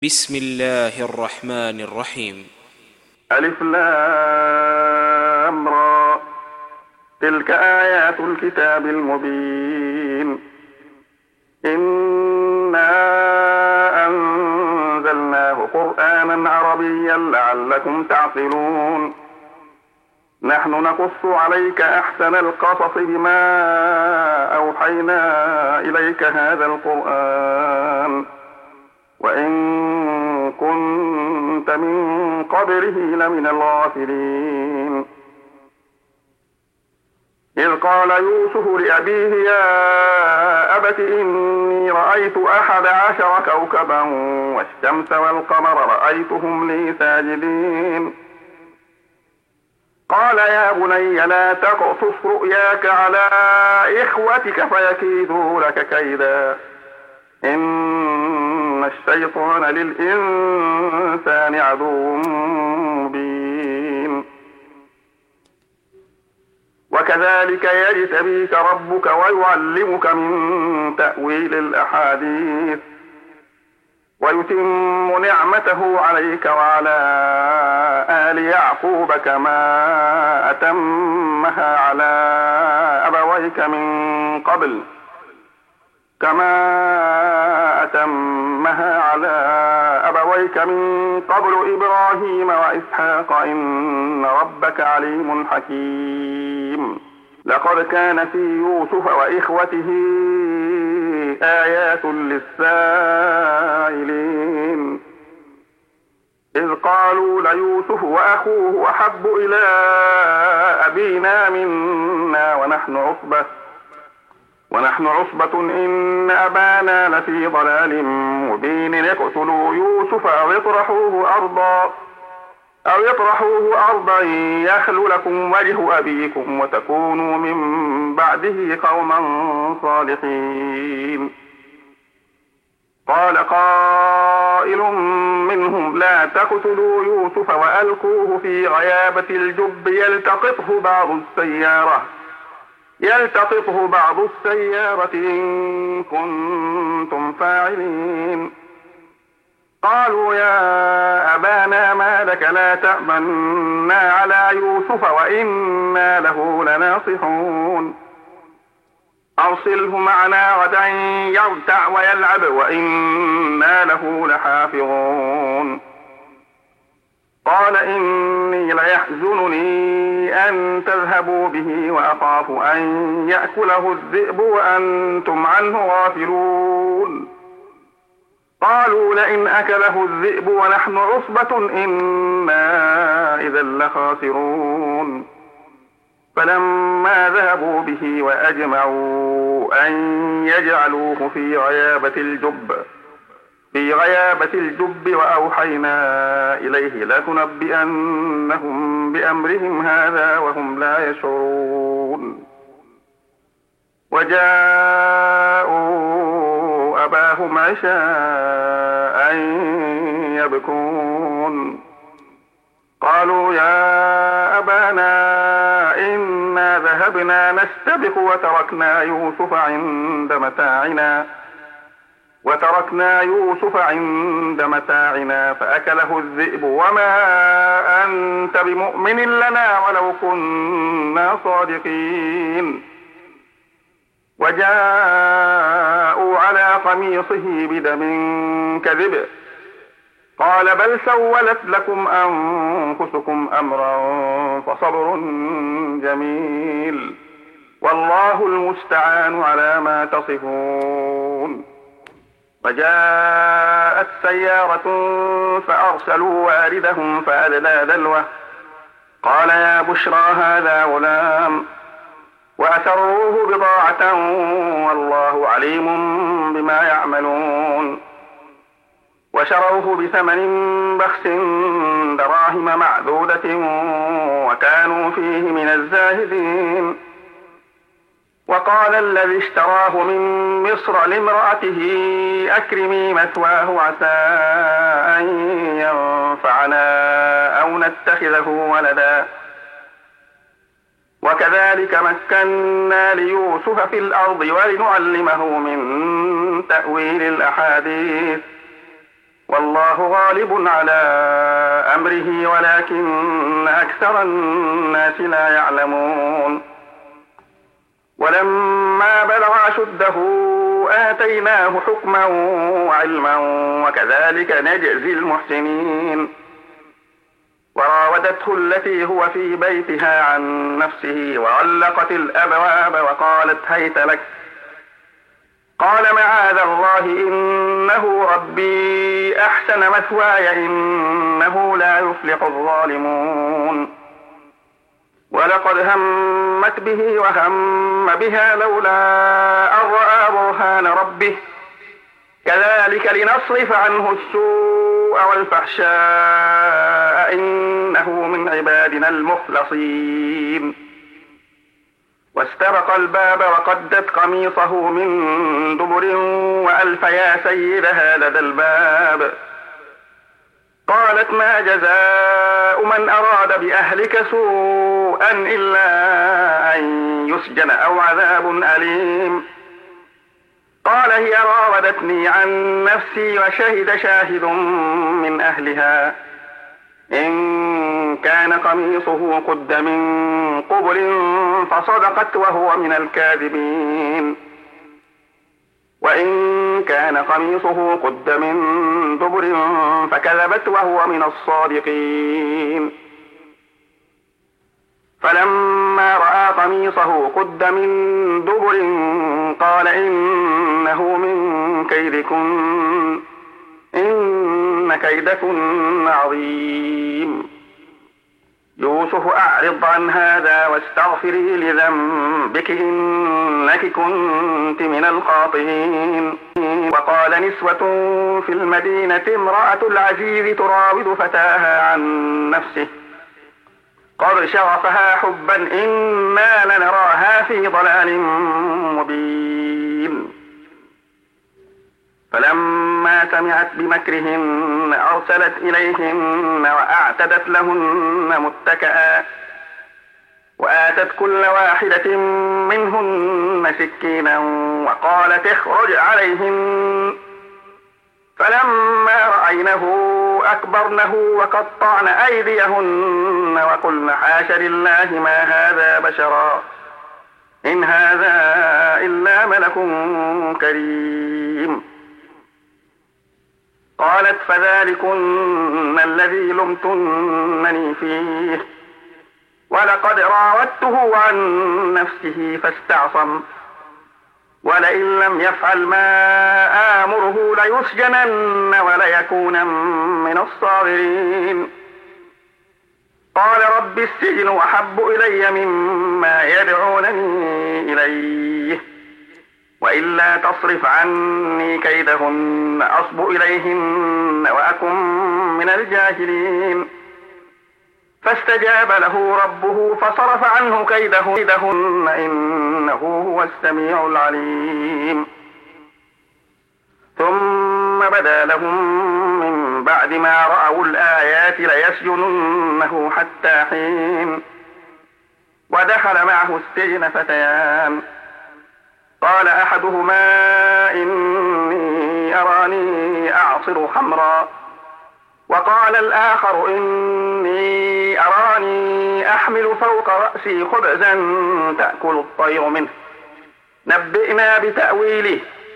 بسم الله الرحمن الرحيم. ألف لام را. تلك آيات الكتاب المبين. إنا أنزلناه قرآنا عربيا لعلكم تعقلون. نحن نقص عليك أحسن القصص بما أوحينا إليك هذا القرآن وإن كنت من قبله لمن الغافلين. إذ قال يوسف لأبيه يا أبت إني رأيت 11 كوكبا والشمس والقمر رأيتهم لي ساجدين. قال يا بني لا تقصص رؤياك على إخوتك فيكيدوا لك كيدا إن الشيطان للإنسان عدو مبين. وكذلك يجتبيك ربك ويعلمك من تأويل الأحاديث ويتم نعمته عليك وعلى آل يعقوب كما أتمها على أبويك من قبل إبراهيم وإسحاق إن ربك عليم حكيم. لقد كان في يوسف وإخوته آيات للسائلين إذ قالوا ليوسف وأخوه أحب إلى أبينا منا ونحن عصبة إن أبانا لفي ضلال مبين. اقتلوا يوسف أو يطرحوه أرضا يخل لكم وجه أبيكم وتكونوا من بعده قوما صالحين. قال قائل منهم لا تقتلوا يوسف وألقوه في غيابة الجب يلتقطه بعض السيارة إن كنتم فاعلين. قالوا يا أبانا ما لك لا تأمنا على يوسف وإنا له لناصحون. أرسله معنا غدا يرتع ويلعب وإنا له لحافظون. قال إني ليحزنني أن تذهبوا به وأخاف أن يأكله الذئب وأنتم عنه غافلون. قالوا لئن أكله الذئب ونحن عصبة إنا إذا لخاسرون. فلما ذهبوا به وأجمعوا أن يجعلوه في غيابة الجب وأوحينا إليه لتنبئنهم بأمرهم هذا وهم لا يشعرون. وجاءوا أباهم عشاء يبكون. قالوا يا أبانا إنا ذهبنا نستبق وتركنا يوسف عند متاعنا فأكله الذئب وما أنت بمؤمن لنا ولو كنا صادقين. وجاءوا على قميصه بدم كذب قال بل سولت لكم أنفسكم أمرا فصبر جميل والله المستعان على ما تصفون. وجاءت سيارة فأرسلوا واردهم فأدلى دلوه قال يا بشرى هذا غلام وأسروه بضاعة والله عليم بما يعملون. وشروه بثمن بخس دراهم معدودة وكانوا فيه من الزاهدين. وقال الذي اشتراه من مصر لامرأته أكرمي مثواه عسى أن ينفعنا أو نتخذه ولدا. وكذلك مكنا ليوسف في الأرض ولنعلمه من تأويل الأحاديث والله غالب على أمره ولكن أكثر الناس لا يعلمون ولما بلغ أشده آتيناه حكما وعلما وكذلك نجزي المحسنين وراودته التي هو في بيتها عن نفسه وغلقت الأبواب وقالت هيت لك قال معاذ الله إنه ربي أحسن مثواي إنه لا يفلح الظالمون ولقد همت به وهم بها لولا أن رأى برهان ربه كذلك لنصرف عنه السوء والفحشاء إنه من عبادنا المخلصين واستبق الباب وقدت قميصه من دبر وألف يا سيدها لدى الباب قالت ما جزاء من أراد بأهلك سوءا إلا أن يسجن أو عذاب أليم قال هي راودتني عن نفسي وشهد شاهد من أهلها إن كان قميصه قد من قبل فصدقت وهو من الكاذبين وإن كان قميصه قد من دبر فكذبت وهو من الصادقين فلما رأى قميصه قد من دبر قال إنه من كيدكن إن كيدكن عظيم يوسف أعرض عن هذا واستغفري لذنبك إنك كنت من الخاطئين وقال نسوة في المدينة امرأة العزيز تراود فتاها عن نفسه قد شغفها حبا إنا لنراها في ضلال مبين فلما سمعت بمكرهن أرسلت إليهن وأعتدت لهن متكئا وآتت كل واحدة منهن سكينا وقالت اخرج عليهن فلما رأينه أكبرنه وقطعن أيديهن وقلن حاش لله ما هذا بشرا إن هذا إلا ملك كريم قالت فذلكن الذي لمتنني فيه ولقد راودته عن نفسه فاستعصم ولئن لم يفعل ما آمره ليسجنن وليكون من الصاغرين قال رب السجن أحب إلي مما يدعونني إليه وإلا تصرف عني كيدهن أصب إليهن وأكن من الجاهلين فاستجاب له ربه فصرف عنه كيدهن إنه هو السميع العليم ثم بدا لهم من بعد ما رأوا الآيات ليسجننه حتى حين ودخل معه السجن فتيان قال أحدهما إني أراني أعصر خمرا وقال الآخر إني أراني أحمل فوق رأسي خبزا تأكل الطير منه نبئنا بتأويله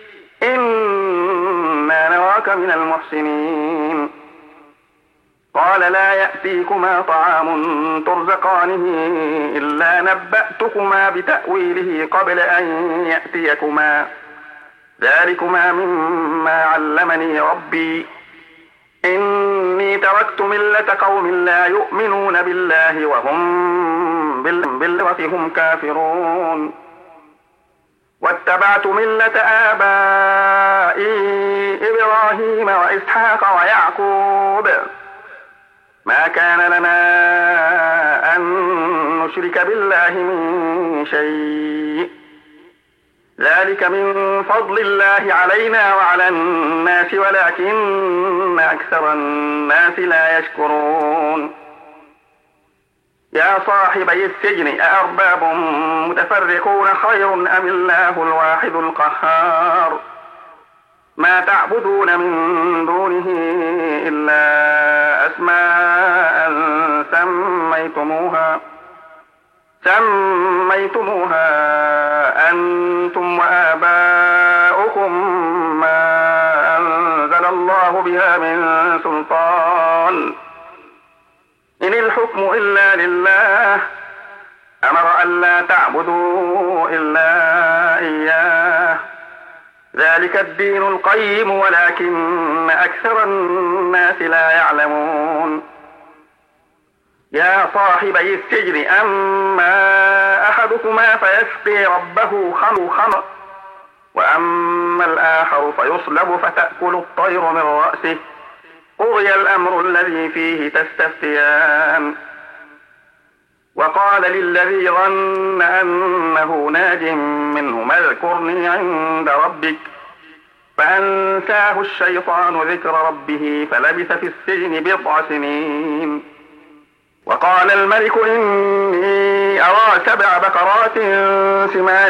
إنا نراك من المحسنين قال لا يأتيكما طعام ترزقانه إلا نبأتكما بتأويله قبل أن يأتيكما ذلكما مما علمني ربي إني تركت ملة قوم لا يؤمنون بالله وهم بالآخرة هم كافرون واتبعت ملة آبائي إبراهيم وإسحاق ويعقوب ما كان لنا أن نشرك بالله من شيء ذلك من فضل الله علينا وعلى الناس ولكن أكثر الناس لا يشكرون يا صاحبي السجن أأرباب متفرقون خير أم الله الواحد القهار ما تعبدون من دونه إلا أسماء سميتموها أنتم وآباؤكم ما أنزل الله بها من سلطان إن الحكم إلا لله أمر ألا تعبدوا إلا إياه ذلك الدين القيم ولكن أكثر الناس لا يعلمون يا صاحبي السجن أما أحدكما فيسقي ربه خمر وأما الآخر فيصلب فتأكل الطير من رأسه قضي الأمر الذي فيه تستفتيان وقال للذي ظن أنه ناج منهما اذكرني عند ربك فأنساه الشيطان ذكر ربه فلبث في السجن بضع سنين وقال الملك إني أرى 7 بقرات سمان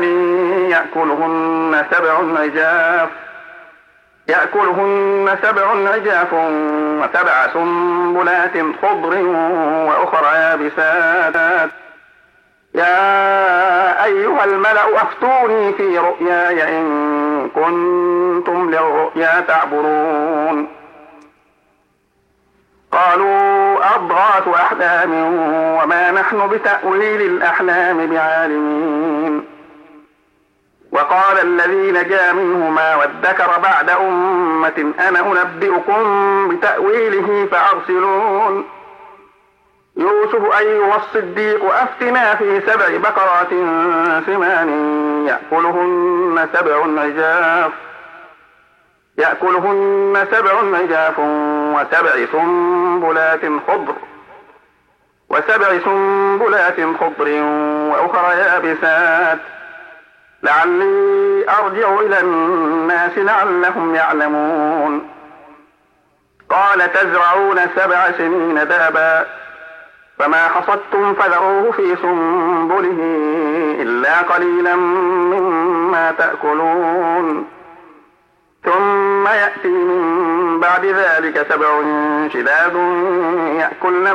يأكلهن 7 عجاف و7 سنبلات خضر وأخرى يابسات يا أيها الملأ أفتوني في رؤياي إن كنتم للرؤيا تعبرون قالوا أضغاث أحلام وما نحن بتأويل الأحلام بعالمين وقال الذي نجا منهما وادكر بعد أمة أنا أنبئكم بتأويله فأرسلون يوسف أيها الصديق أفتنا في 7 بقرات سمان يأكلهن 7 عجاف و7 سنبلات خضر وأخرى يابسات لعلي أرجع إلى الناس لعلهم يعلمون قال تزرعون 7 سنين دابا فما حصدتم فذروه في سنبله إلا قليلا مما تأكلون ثم يأتي من بعد ذلك 7 شداد يأكلن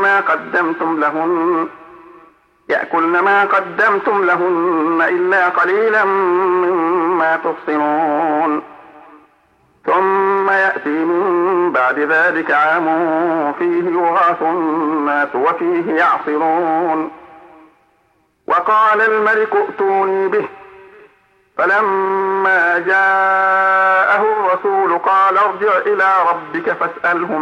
ما قدمتم لهن إلا قليلا مما تحصنون ثم يأتي من بعد ذلك عام فيه يغاث الناس وفيه يعصرون وقال الملك ائتوني به فلما جاءه الرسول قال ارجع إلى ربك فاسأله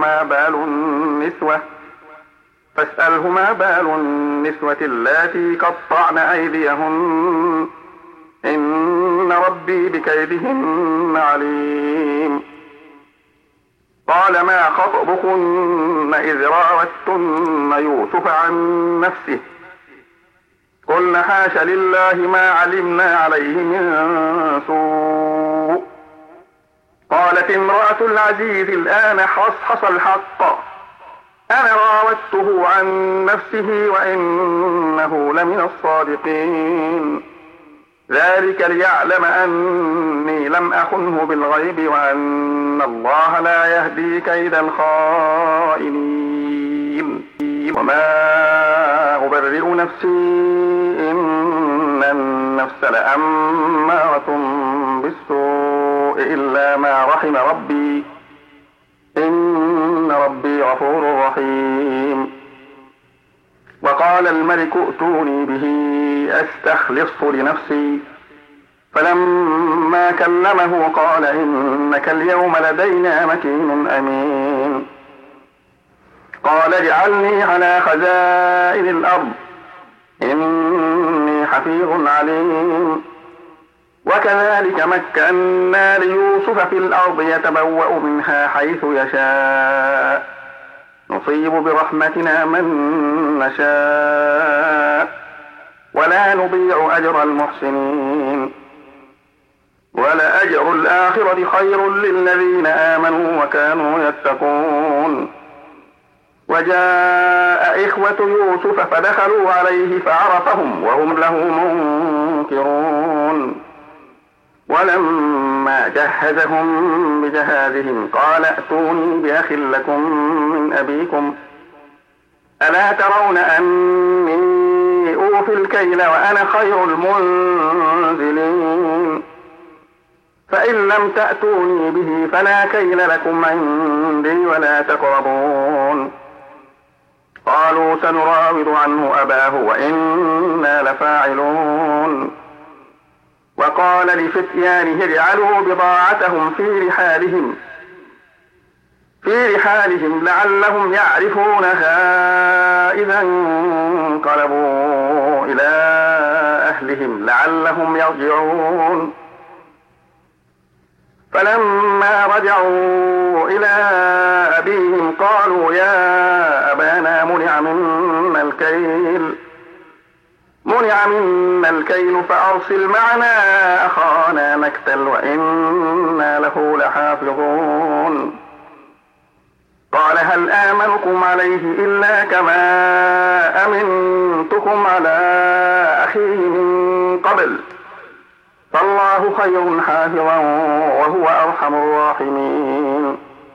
ما بال النسوة اللاتي قطعن أيديهن إن ربي بكيدهن عليم قال ما خطبكن إذ راوتن يوسف عن نفسه قلنا حاش لله ما علمنا عليه من سوء قالت امرأة العزيز الآن حصحص الحق أنا راودته عن نفسه وإنه لمن الصادقين ذلك ليعلم أني لم أخنه بالغيب وأن الله لا يهدي كيد الخائنين وما أبرئ نفسي إن النفس لأمارة بالسوء إلا ما رحم ربي إن ربي غفور رحيم وقال الملك ائتوني به أستخلصه لنفسي فلما كلمه قال إنك اليوم لدينا مكين أمين قال اجعلني على خزائن الأرض إني حفيظ عليم وكذلك مكنا ليوسف في الأرض يتبوأ منها حيث يشاء نصيب برحمتنا من نشاء ولا نضيع أجر المحسنين ولأجر الآخرة خير للذين آمنوا وكانوا يتقون وجاء إخوة يوسف فدخلوا عليه فعرفهم وهم له منكرون ولما فلما جهزهم بجهازهم قال ائتوني بأخ لكم من أبيكم ألا ترون أني أوفي الكيل وأنا خير المنزلين فإن لم تأتوني به فلا كيل لكم عندي ولا تقربون قالوا سنراود عنه أباه وإنا لفاعلون وقال لفتيانه اجعلوا بضاعتهم في رحالهم لعلهم يعرفونها إذا انقلبوا إلى أهلهم لعلهم يرجعون فلما رجعوا إلى أبيهم قالوا يا أبانا منع منا الكيل فأرسل معنا أخانا نكتل وإنا له لحافظون قال هل آمنكم عليه إلا كما أمنتكم على أخيه من قبل فالله خير حافظا وهو أرحم الراحمين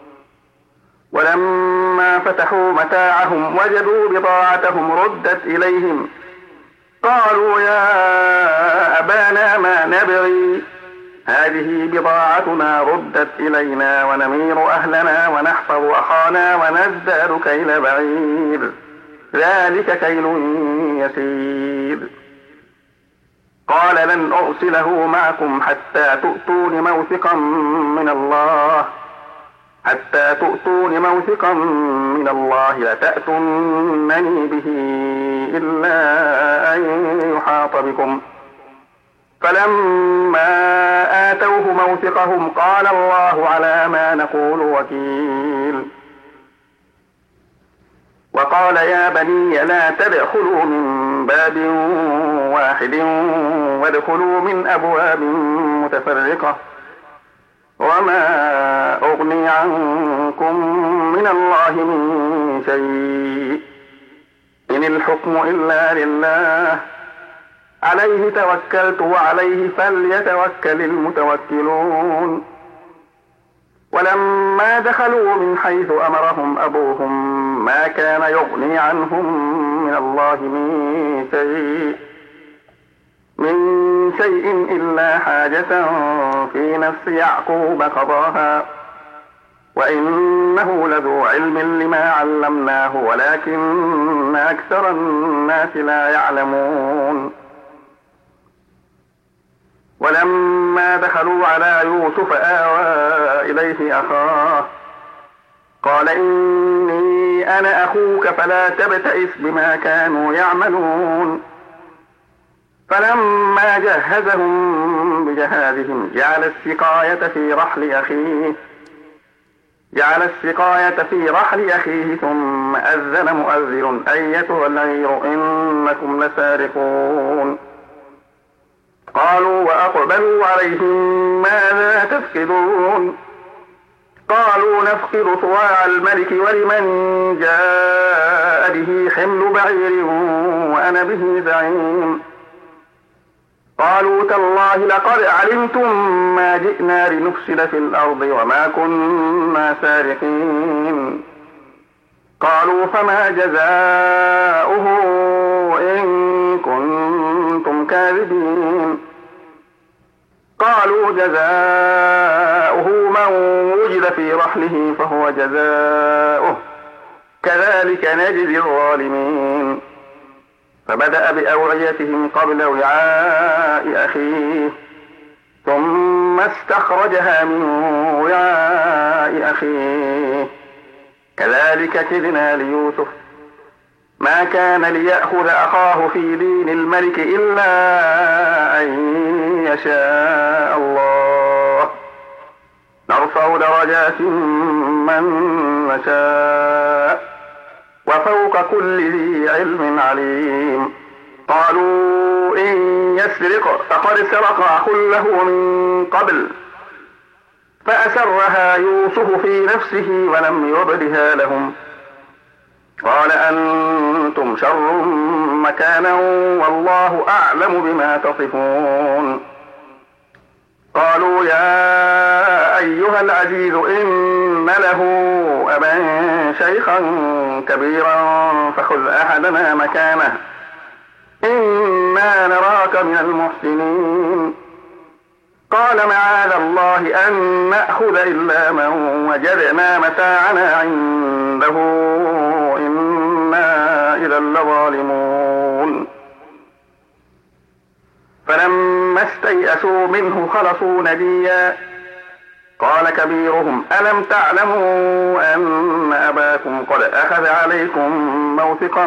ولما فتحوا متاعهم وجدوا بضاعتهم ردت إليهم قالوا يا أبانا ما نبغي هذه بضاعتنا ردت إلينا ونمير أهلنا ونحفظ أخانا ونزداد كيل بعير ذلك كيل يسير قال لن أرسله معكم حتى تؤتون موثقا من الله لتأتونني به إلا أن يحاط بكم فلما آتوه موثقهم قال الله على ما نقول وكيل وقال يا بني لا تدخلوا من باب واحد وادخلوا من أبواب متفرقة وما أغني عنكم من الله من شيء إن الحكم إلا لله عليه توكلت وعليه فليتوكل المتوكلون ولما دخلوا من حيث أمرهم أبوهم ما كان يغني عنهم من الله من شيء إلا حاجة في نفس يعقوب قضاها وإنه لذو علم لما علمناه ولكن أكثر الناس لا يعلمون ولما دخلوا على يوسف آوى إليه أخاه قال إني أنا أخوك فلا تبتئس بما كانوا يعملون فلما جهزهم بجهازهم جعل السقاية في رحل أخيه ثم أذن مؤذن أيتها العير إنكم لسارقون قالوا وأقبلوا عليهم ماذا تفقدون قالوا نفقد صواع الملك ولمن جاء به حمل بعير وأنا به زعيم قالوا تالله لقد علمتم ما جئنا لنفسد في الأرض وما كنا سارقين قالوا فما جزاؤه إن كنتم كاذبين قالوا جزاؤه من وجد في رحله فهو جزاؤه كذلك نجزي الظالمين فبدأ بأوعيتهم قبل وعاء أخيه ثم استخرجها من وعاء أخيه كذلك كدنا ليوسف ما كان ليأخذ أخاه في دين الملك إلا أن يشاء الله نرفع درجات من نشاء وفوق كل ذي علم عليم قالوا إن يسرق فقد سرق أخ له من قبل فأسرها يوسف في نفسه ولم يبدها لهم قال أنتم شر مكانا والله أعلم بما تصفون قالوا يا أيها العزيز إن له أبا شيخا كبيرا فخذ أحدنا مكانه إنا نراك من المحسنين. قال معاذ الله أن نأخذ إلا من وجدنا متاعنا عنده إنا إذا لظالمون. فلما استيئسوا منه خلصوا نجيا قال كبيرهم ألم تعلموا أن أباكم قد أخذ عليكم موثقا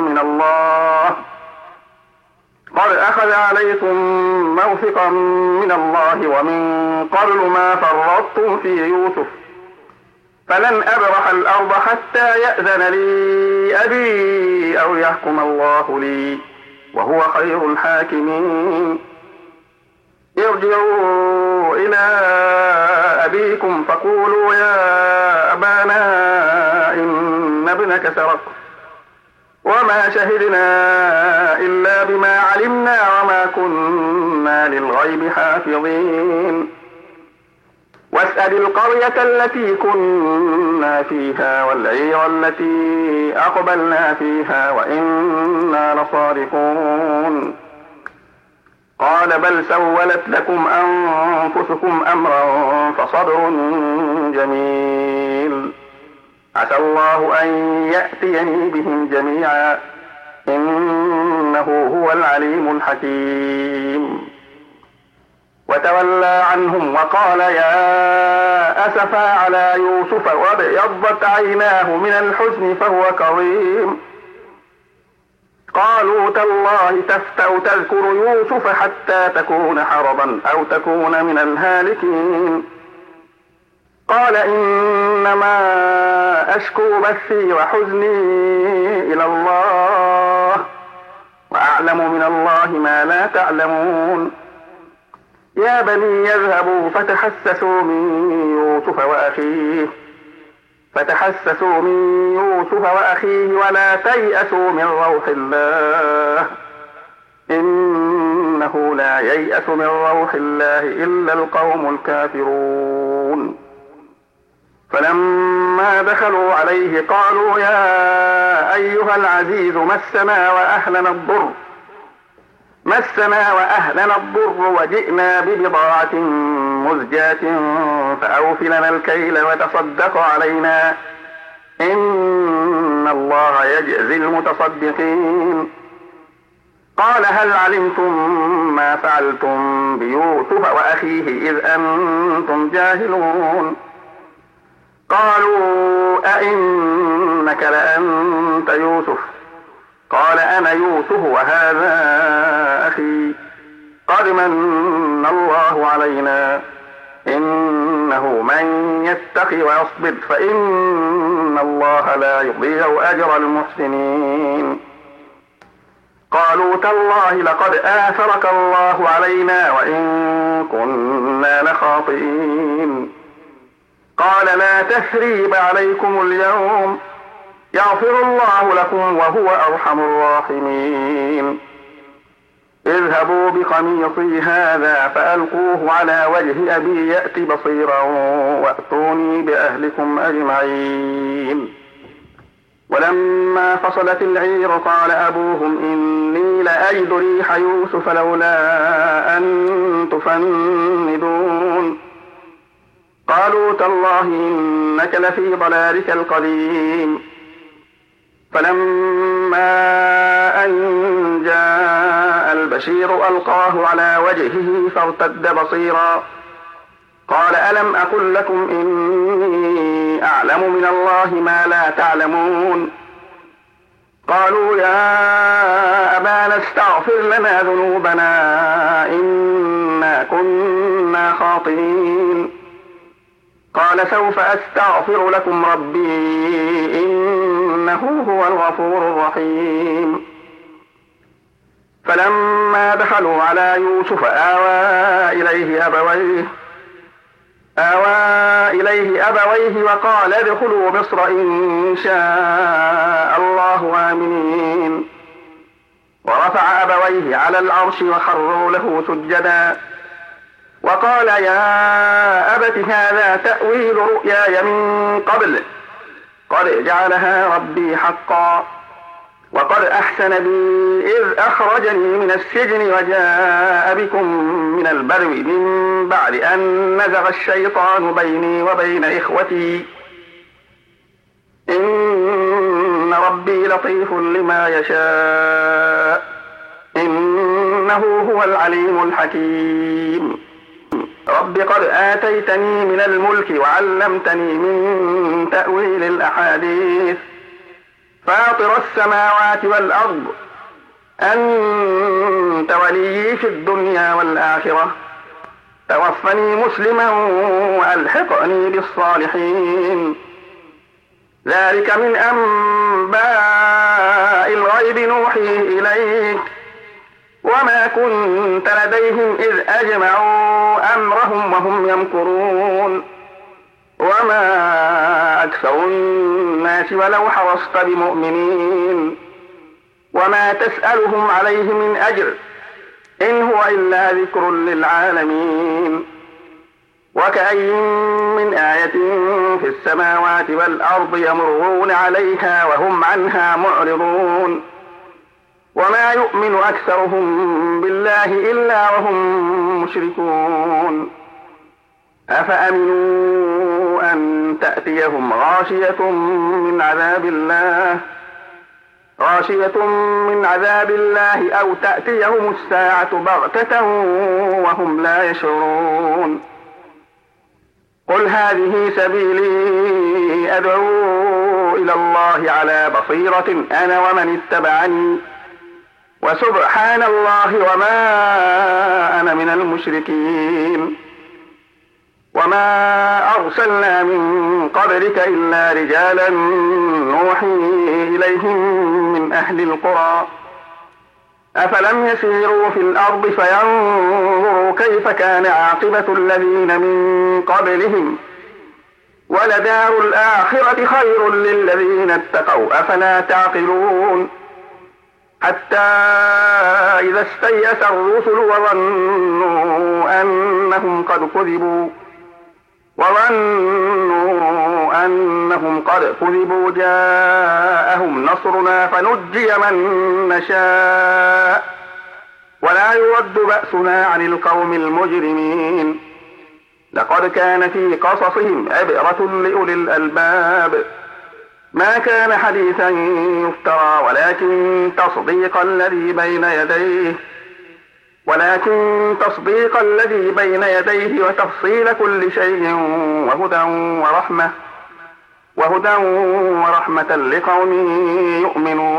من الله ومن قبل ما فرطتم في يوسف فلن أبرح الأرض حتى يأذن لي أبي أو يحكم الله لي وهو خير الحاكمين. ارجعوا إلى أبيكم فقولوا يا أبانا إن ابنك سرق وما شهدنا إلا بما علمنا وما كنا للغيب حافظين. واسأل القرية التي كنا فيها والعير التي أقبلنا فيها وإنا لصادقون. قال بل سولت لكم أنفسكم أمرا فصبر جميل عسى الله أن يأتيني بهم جميعا إنه هو العليم الحكيم. وتولى عنهم وقال يا أسفا على يوسف وابيضت عيناه من الحزن فهو كظيم. قالوا تالله تفتأ تذكر يوسف حتى تكون حرضا أو تكون من الهالكين. قال إنما أشكو بثي وحزني إلى الله وأعلم من الله ما لا تعلمون. يا بني يذهبوا فتحسسوا من يوسف وأخيه ولا تيأسوا من روح الله إنه لا ييأس من روح الله إلا القوم الكافرون. فلما دخلوا عليه قالوا يا أيها العزيز مسنا وأهلنا الضر وجئنا ببضاعة مزجاة فأوف لنا الكيل وتصدق علينا إن الله يجزي المتصدقين. قال هل علمتم ما فعلتم بيوسف وأخيه إذ أنتم جاهلون. قالوا أئنك لأنت يوسف قال أنا يوسف وهذا أخي قد من الله علينا إنه من يتق ويصبر فإن الله لا يضيع أجر المحسنين. قالوا تالله لقد آثرك الله علينا وإن كنا لخاطئين. قال لا تثريب عليكم اليوم يغفر الله لكم وهو أرحم الراحمين. اذهبوا بقميصي هذا فألقوه على وجه أبي يأت بصيرا وأتوني بأهلكم أجمعين. ولما فصلت العير قال أبوهم إني لأجد ريح يوسف لولا أن تفندون. قالوا تالله إنك لفي ضلالك القديم. فلما أن جاء البشير ألقاه على وجهه فارتد بصيرا قال ألم أقل لكم إني أعلم من الله ما لا تعلمون. قالوا يا أبانا استغفر لنا ذنوبنا إنا كنا خاطئين. قال سوف أستغفر لكم ربي إنه هو الغفور الرحيم. فلما دخلوا على يوسف آوى إليه أبويه وقال ادخلوا مصر إن شاء الله آمنين. ورفع أبويه على العرش وخروا له سجدا وقال يا أبت هذا تأويل رؤياي من قبل قد جعلها ربي حقا وقد أحسن بي إذ أخرجني من السجن وجاء بكم من البدو من بعد أن نزغ الشيطان بيني وبين إخوتي إن ربي لطيف لما يشاء إنه هو العليم الحكيم رب قد آتيتني من الملك وعلمتني من تأويل الأحاديث فاطر السماوات والأرض أنت وليي في الدنيا والآخرة توفني مسلما وألحقني بالصالحين ذلك من أنباء الغيب نوحيه إليك وما كنت لديهم إذ أجمعوا أمرهم وهم يمكرون وما أكثر الناس ولو حرصت بمؤمنين وما تسألهم عليه من أجر إن هو إلا ذكر للعالمين وكأي من آية في السماوات والأرض يمرون عليها وهم عنها معرضون وما يؤمن أكثرهم بالله إلا وهم مشركون أفأمنوا أن تأتيهم غاشية من عذاب الله أو تأتيهم الساعة بغتة وهم لا يشعرون قل هذه سبيلي أدعو إلى الله على بصيرة أنا ومن اتبعني وسبحان الله وما أنا من المشركين وما أرسلنا من قبلك إلا رجالا نوحي إليهم من أهل القرى أفلم يسيروا في الأرض فينظروا كيف كان عاقبة الذين من قبلهم ولدار الآخرة خير للذين اتقوا أفلا تعقلون حتى إذا استيأس الرسل وظنوا أنهم قد كذبوا جاءهم نصرنا فنجي من نشاء ولا يرد بأسنا عن القوم المجرمين لقد كان في قصصهم عبرة لأولي الألباب ما كان حديثا يفترى ولكن تصديق الذي بين يديه وتفصيل كل شيء وهدى ورحمة لقوم يؤمنون